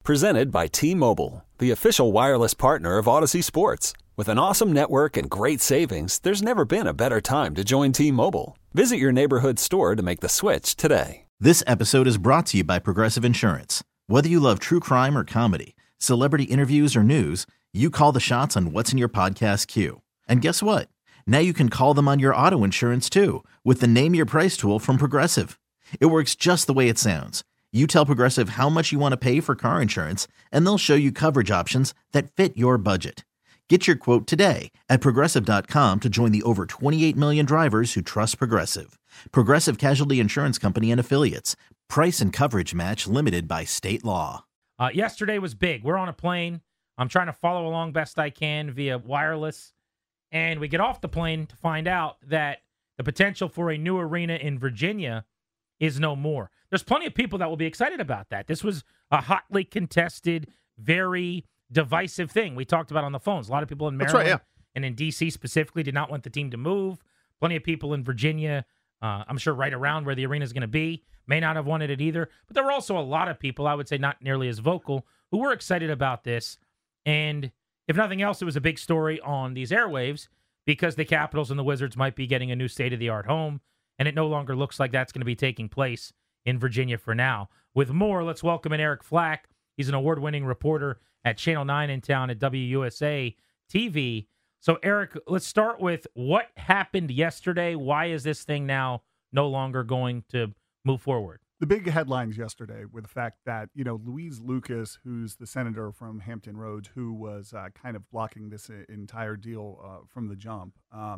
Presented by T-Mobile, the official wireless partner of Odyssey Sports. With an awesome network and great savings, there's never been a better time to join T-Mobile. Visit your neighborhood store to make the switch today. This episode is brought to you by Progressive Insurance. Whether you love true crime or comedy, celebrity interviews or news, you call the shots on what's in your podcast queue. And guess what? Now you can call them on your auto insurance too with the Name Your Price tool from Progressive. It works just the way it sounds. You tell Progressive how much you want to pay for car insurance, and they'll show you coverage options that fit your budget. Get your quote today at Progressive.com to join the over 28 million drivers who trust Progressive. Progressive Casualty Insurance Company and Affiliates. Price and coverage match limited by state law. Yesterday was big. We're on a plane. I'm trying to follow along best I can via wireless. And we get off the plane to find out that the potential for a new arena in Virginia is no more. There's plenty of people that will be excited about that. This was a hotly contested, very divisive thing we talked about on the phones. A lot of people in Maryland and in D.C. specifically did not want the team to move. Plenty of people in Virginia, I'm sure right around where the arena is going to be, may not have wanted it either. But there were also a lot of people, I would say not nearly as vocal, who were excited about this. And if nothing else, it was a big story on these airwaves because the Capitals and the Wizards might be getting a new state-of-the-art home, and it no longer looks like that's going to be taking place in Virginia for now. With more, let's welcome in Eric Flack. He's an award-winning reporter at Channel 9 in town at WUSA TV. So, Eric, let's start with what happened yesterday. Why is this thing now no longer going to move forward? The big headlines yesterday were the fact that, Louise Lucas, who's the senator from Hampton Roads, who was kind of blocking this entire deal from the jump,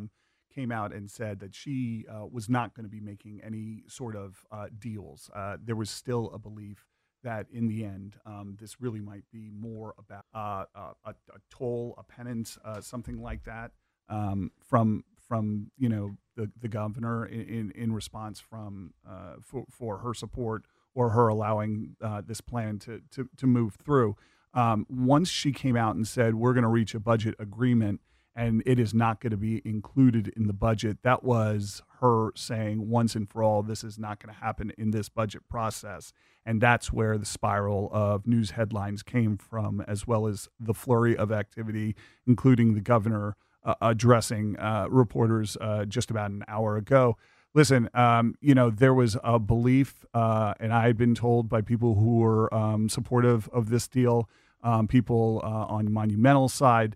came out and said that she was not going to be making any sort of deals. There was still a belief that in the end, this really might be more about a toll, a penance, something like that from the governor in response for her support or her allowing this plan to move through. Once she came out and said, we're going to reach a budget agreement and it is not going to be included in the budget, that was her saying once and for all, this is not going to happen in this budget process. And that's where the spiral of news headlines came from, as well as the flurry of activity, including the governor addressing reporters just about an hour ago. Listen, there was a belief, and I had been told by people who were supportive of this deal, people on Monumental side,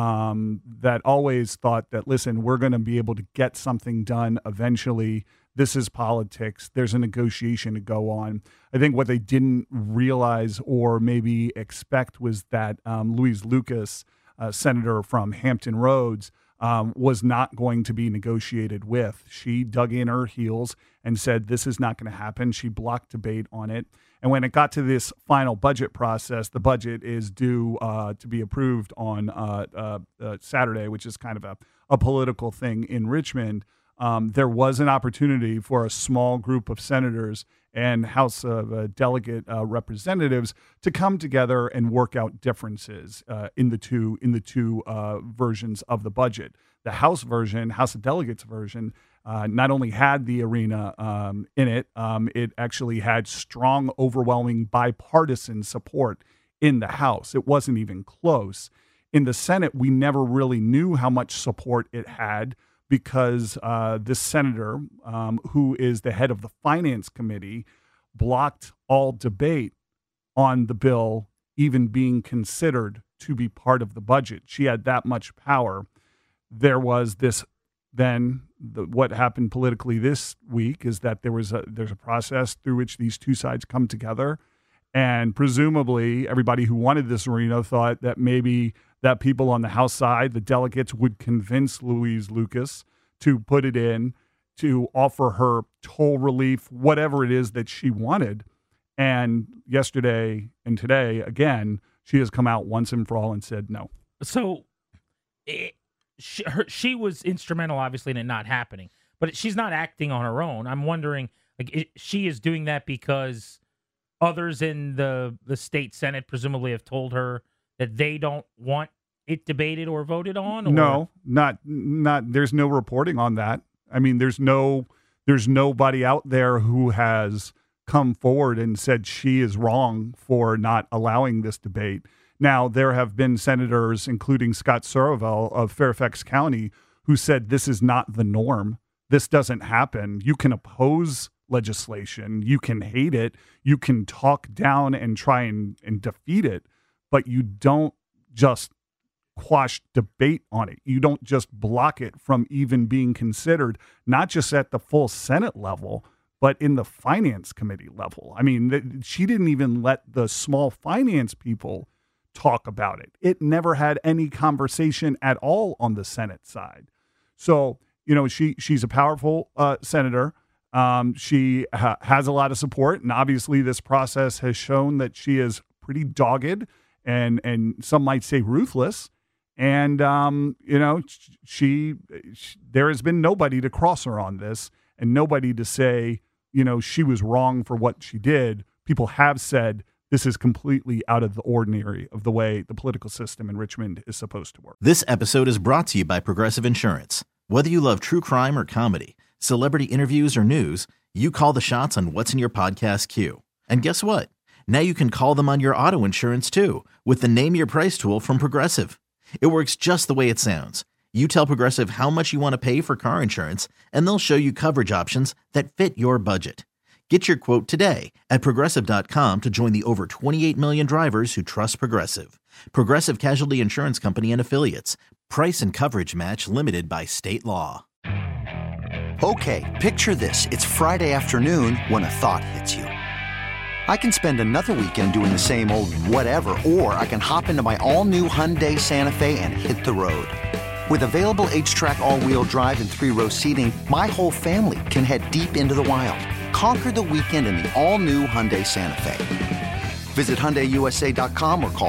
that always thought that, listen, we're going to be able to get something done eventually. This is politics. There's a negotiation to go on. I think what they didn't realize or maybe expect was that Louise Lucas, senator from Hampton Roads, was not going to be negotiated with. She dug in her heels and said, this is not going to happen. She blocked debate on it. And when it got to this final budget process, the budget is due to be approved on Saturday, which is kind of a political thing in Richmond. There was an opportunity for a small group of senators and House of Delegate representatives to come together and work out differences in the two versions of the budget. The House version, House of Delegates version, not only had the arena in it, it actually had strong, overwhelming bipartisan support in the House. It wasn't even close. In the Senate, we never really knew how much support it had because this senator, who is the head of the Finance Committee, blocked all debate on the bill even being considered to be part of the budget. She had that much power. There was this what happened politically this week is that there's a process through which these two sides come together, and presumably everybody who wanted this arena thought that maybe that people on the House side, the delegates, would convince Louise Lucas to put it in, to offer her toll relief, whatever it is that she wanted. And yesterday and today, again, she has come out once and for all and said no. So she was instrumental, obviously, in it not happening. But she's not acting on her own. I'm wondering, she is doing that because others in the state Senate presumably have told her that they don't want it debated or voted on? Or? No, not. There's no reporting on that. I mean, there's nobody out there who has come forward and said she is wrong for not allowing this debate. Now, there have been senators, including Scott Sorovel of Fairfax County, who said this is not the norm. This doesn't happen. You can oppose legislation. You can hate it. You can talk down and try and defeat it, but you don't just quash debate on it. You don't just block it from even being considered, not just at the full Senate level, but in the finance committee level. I mean, she didn't even let the small finance people talk about it. It never had any conversation at all on the Senate side. So, she's a powerful senator. She has a lot of support, and obviously this process has shown that she is pretty dogged and some might say ruthless. And, she there has been nobody to cross her on this and nobody to say, she was wrong for what she did. People have said this is completely out of the ordinary of the way the political system in Richmond is supposed to work. This episode is brought to you by Progressive Insurance. Whether you love true crime or comedy, celebrity interviews or news, you call the shots on what's in your podcast queue. And guess what? Now you can call them on your auto insurance too with the Name Your Price tool from Progressive. It works just the way it sounds. You tell Progressive how much you want to pay for car insurance, and they'll show you coverage options that fit your budget. Get your quote today at Progressive.com to join the over 28 million drivers who trust Progressive. Progressive Casualty Insurance Company and Affiliates. Price and coverage match limited by state law. Okay, picture this. It's Friday afternoon when a thought hits you. I can spend another weekend doing the same old whatever, or I can hop into my all-new Hyundai Santa Fe and hit the road. With available H-Track all-wheel drive and 3-row seating, my whole family can head deep into the wild. Conquer the weekend in the all-new Hyundai Santa Fe. Visit HyundaiUSA.com or call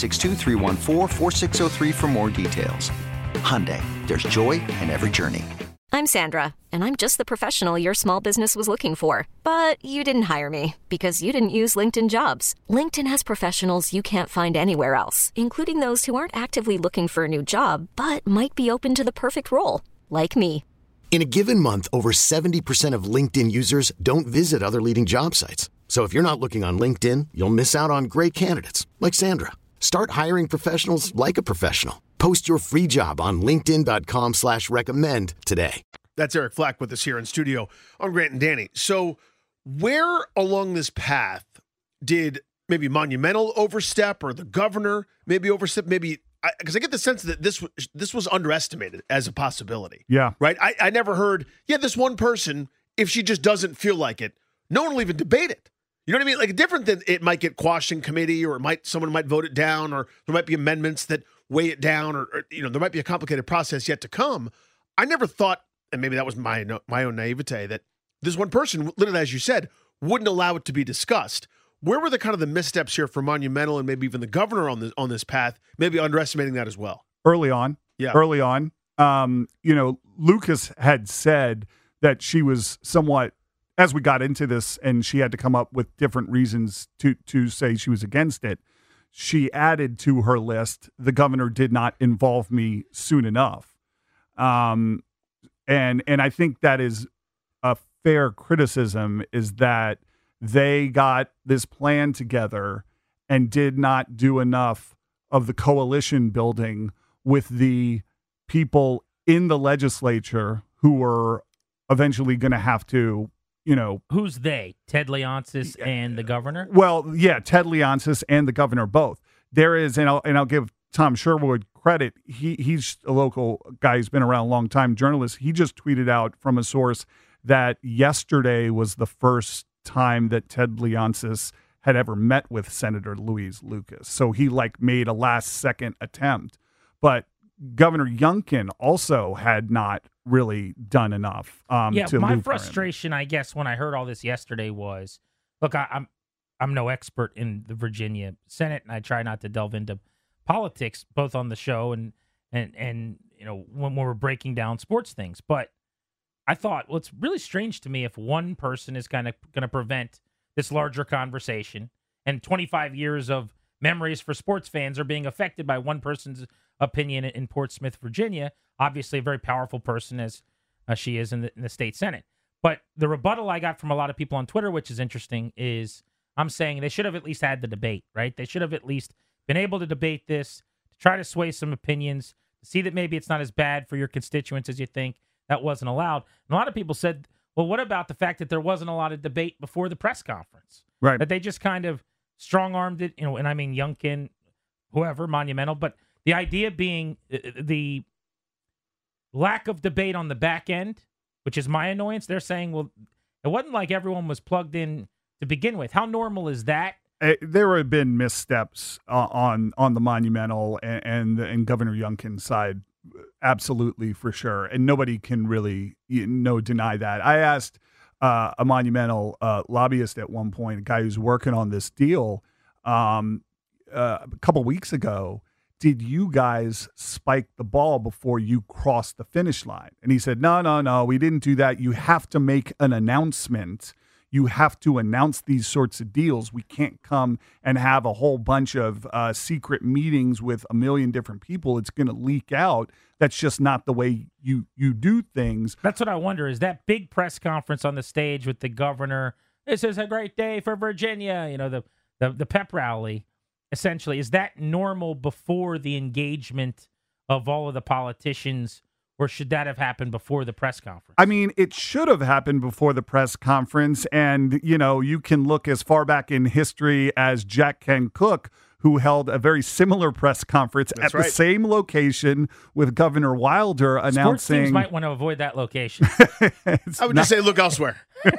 562-314-4603 for more details. Hyundai, there's joy in every journey. I'm Sandra, and I'm just the professional your small business was looking for. But you didn't hire me because you didn't use LinkedIn Jobs. LinkedIn has professionals you can't find anywhere else, including those who aren't actively looking for a new job, but might be open to the perfect role, like me. In a given month, over 70% of LinkedIn users don't visit other leading job sites. So if you're not looking on LinkedIn, you'll miss out on great candidates like Sandra. Start hiring professionals like a professional. Post your free job on linkedin.com/recommend today. That's Eric Flack with us here in studio on Grant and Danny. So where along this path did maybe Monumental overstep or the governor maybe overstep? Maybe because I get the sense that this was underestimated as a possibility. Yeah. Right? I never heard, this one person, if she just doesn't feel like it, no one will even debate it. You know what I mean? Like different than it might get quashed in committee or someone might vote it down or there might be amendments that weigh it down or there might be a complicated process yet to come. I never thought, and maybe that was my own naivete, that this one person, literally as you said, wouldn't allow it to be discussed. Where were the kind of the missteps here for Monumental and maybe even the governor on this path, maybe underestimating that as well? Early on. Lucas had said that she was somewhat, as we got into this and she had to come up with different reasons to say she was against it, she added to her list, the governor did not involve me soon enough. And I think that is a fair criticism, is that they got this plan together and did not do enough of the coalition building with the people in the legislature who were eventually going to have to, Who's they? Ted Leonsis and the governor? Well, yeah, Ted Leonsis and the governor both. There is, and I'll give Tom Sherwood credit. He's a local guy who's been around a long time, journalist. He just tweeted out from a source that yesterday was the first time that Ted Leonsis had ever met with Senator Louise Lucas. So he made a last second attempt. But Governor Youngkin also had not really done enough. My frustration, I guess, when I heard all this yesterday was, look, I'm no expert in the Virginia Senate, and I try not to delve into politics, both on the show and when we're breaking down sports things. But I thought, well, it's really strange to me if one person is kind of going to prevent this larger conversation, and 25 years of memories for sports fans are being affected by one person's opinion in Portsmouth, Virginia. Obviously, a very powerful person as she is in the state Senate. But the rebuttal I got from a lot of people on Twitter, which is interesting, is I'm saying they should have at least had the debate, right? They should have at least been able to debate this, to try to sway some opinions, to see that maybe it's not as bad for your constituents as you think. That wasn't allowed. And a lot of people said, well, what about the fact that there wasn't a lot of debate before the press conference? Right. That they just kind of strong-armed it, and I mean Youngkin, whoever, Monumental, but the idea being the lack of debate on the back end, which is my annoyance. They're saying, well, it wasn't like everyone was plugged in to begin with. How normal is that? There have been missteps on the Monumental and Governor Youngkin's side, absolutely, for sure, and nobody can really deny that. I asked a Monumental lobbyist at one point, a guy who's working on this deal, a couple weeks ago, did you guys spike the ball before you crossed the finish line? And he said, no, we didn't do that. You have to make an announcement. You have to announce these sorts of deals. We can't come and have a whole bunch of secret meetings with a million different people. It's going to leak out. That's just not the way you do things. That's what I wonder, is that big press conference on the stage with the governor, this is a great day for Virginia, the pep rally, essentially, is that normal before the engagement of all of the politicians, or should that have happened before the press conference? I mean, it should have happened before the press conference. And, you can look as far back in history as Jack Kent Cooke, who held a very similar press conference the same location with Governor Wilder announcing. Sports teams might want to avoid that location. I would just say look elsewhere.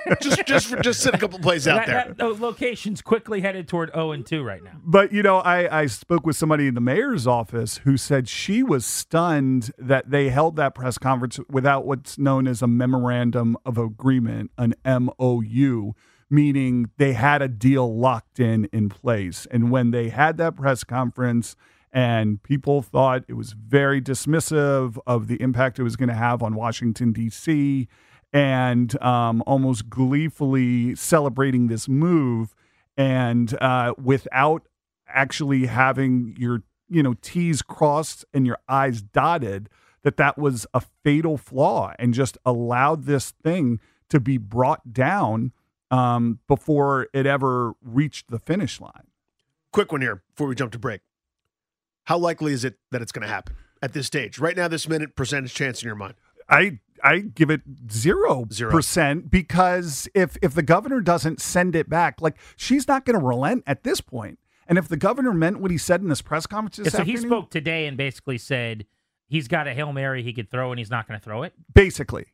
just sit a couple plays out there. That location's quickly headed toward 0-2 right now. But, I spoke with somebody in the mayor's office who said she was stunned that they held that press conference without what's known as a memorandum of agreement, an MOU, meaning they had a deal locked in place. And when they had that press conference and people thought it was very dismissive of the impact it was going to have on Washington, D.C., and almost gleefully celebrating this move, and without actually having your T's crossed and your I's dotted, that was a fatal flaw and just allowed this thing to be brought down before it ever reached the finish line. Quick one here before we jump to break. How likely is it that it's going to happen at this stage? Right now, this minute, percentage chance in your mind? I give it 0%, because if the governor doesn't send it back, she's not going to relent at this point. And if the governor meant what he said in this press conference this afternoon, he spoke today and basically said he's got a Hail Mary he could throw and he's not going to throw it? Basically.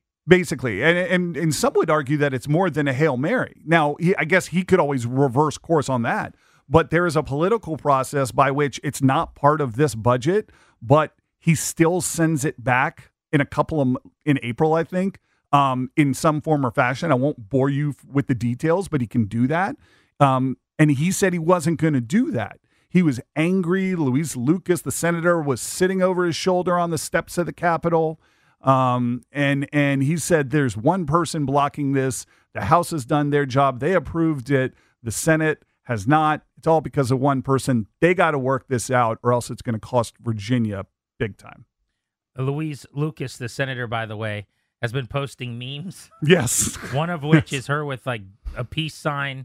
And some would argue that it's more than a Hail Mary. Now, I guess he could always reverse course on that. But there is a political process by which it's not part of this budget, but he still sends it back in April, I think, in some form or fashion. I won't bore you with the details, but he can do that. And he said he wasn't going to do that. He was angry. Luis Lucas, the senator, was sitting over his shoulder on the steps of the Capitol. And he said there's one person blocking this. The House has done their job. They approved it. The Senate has not. It's all because of one person. They got to work this out, or else it's going to cost Virginia big time. Luis Lucas, the senator, by the way, has been posting memes. Yes. One of which is her with a peace sign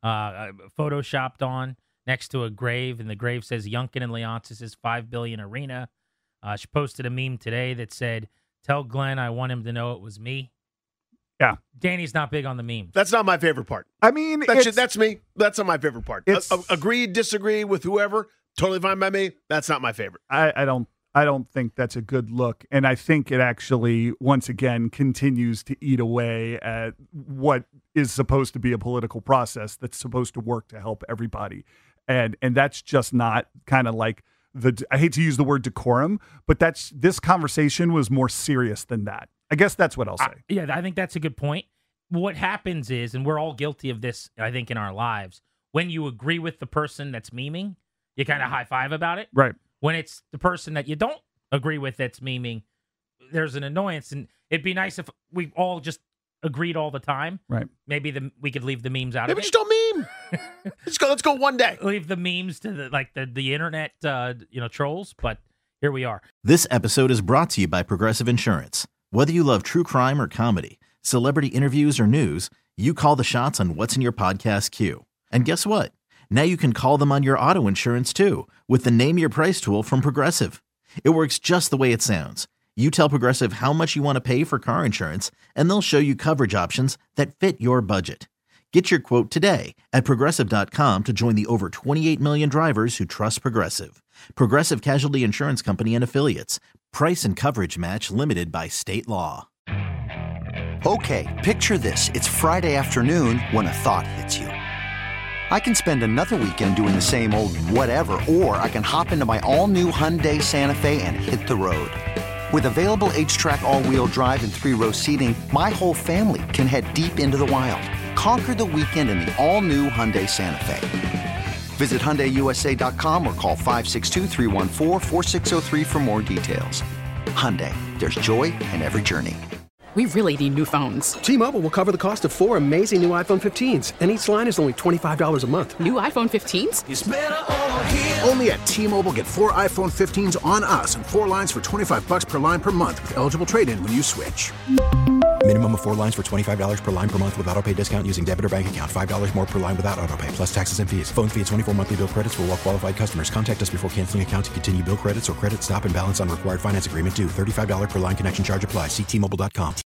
photoshopped on next to a grave, and the grave says Youngkin and Leonsis' $5 billion arena. She posted a meme today that said, "Tell Glenn I want him to know it was me." Yeah. Danny's not big on the memes. That's not my favorite part. I mean, that's me. That's not my favorite part. Agree, disagree with whoever, totally fine by me. That's not my favorite. I don't think that's a good look. And I think it actually, once again, continues to eat away at what is supposed to be a political process that's supposed to work to help everybody. And that's just not kind of like I hate to use the word decorum, but this conversation was more serious than that. I guess that's what I'll say. I think that's a good point. What happens is, and we're all guilty of this, I think, in our lives, when you agree with the person that's memeing, you kind of high five about it. Right. When it's the person that you don't agree with that's memeing, there's an annoyance. And it'd be nice if we all just agreed all the time. Right. Maybe we could leave the memes out of it. Maybe just don't meme. Let's go one day. Leave the memes to the internet trolls, but here we are. This episode is brought to you by Progressive Insurance. Whether you love true crime or comedy, celebrity interviews, or news, you call the shots on what's in your podcast queue. And guess what? Now you can call them on your auto insurance too with the Name Your Price tool from Progressive. It works just the way it sounds. You tell Progressive how much you want to pay for car insurance, and they'll show you coverage options that fit your budget. Get your quote today at Progressive.com to join the over 28 million drivers who trust Progressive. Progressive Casualty Insurance Company and Affiliates. Price and coverage match limited by state law. Okay, picture this. It's Friday afternoon when a thought hits you. I can spend another weekend doing the same old whatever, or I can hop into my all-new Hyundai Santa Fe and hit the road. With available H-Track all-wheel drive and 3-row seating, my whole family can head deep into the wild. Conquer the weekend in the all-new Hyundai Santa Fe. Visit HyundaiUSA.com or call 562-314-4603 for more details. Hyundai, there's joy in every journey. We really need new phones. T-Mobile will cover the cost of 4 amazing new iPhone 15s, and each line is only $25 a month. New iPhone 15s? It's better over here. Only at T-Mobile, get 4 iPhone 15s on us and 4 lines for $25 per line per month with eligible trade-in when you switch. Minimum of 4 lines for $25 per line per month with autopay discount using debit or bank account. $5 more per line without autopay, plus taxes and fees. Phone fee at 24 monthly bill credits for well-qualified customers. Contact us before canceling account to continue bill credits or credit stop and balance on required finance agreement due. $35 per line connection charge applies. See T-Mobile.com.